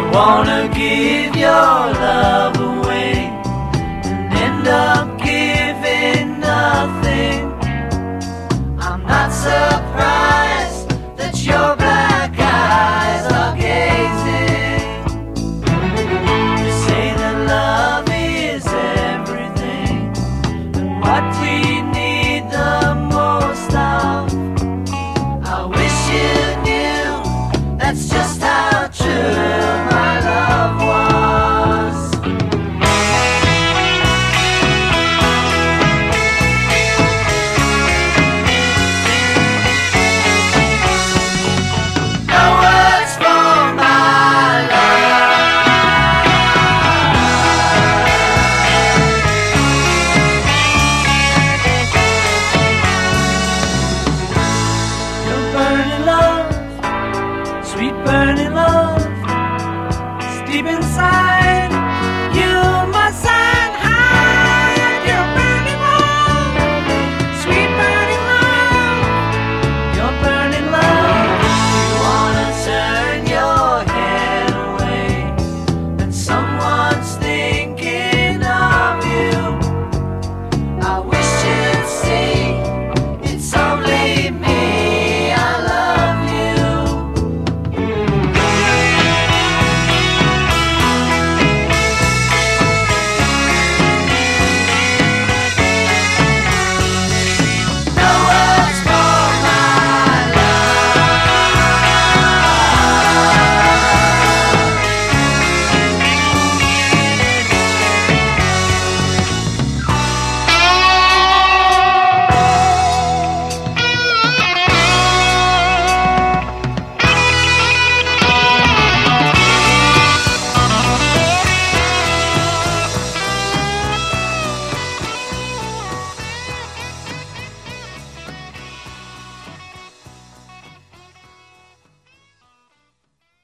wanna give your love away and end up giving nothing. I'm not surprised that your black eyes are gazing. You say that love is everything, and what we need the most of. I wish you knew that's just how true my love was. No words for my love. Your burning love, sweet burning love, is deep inside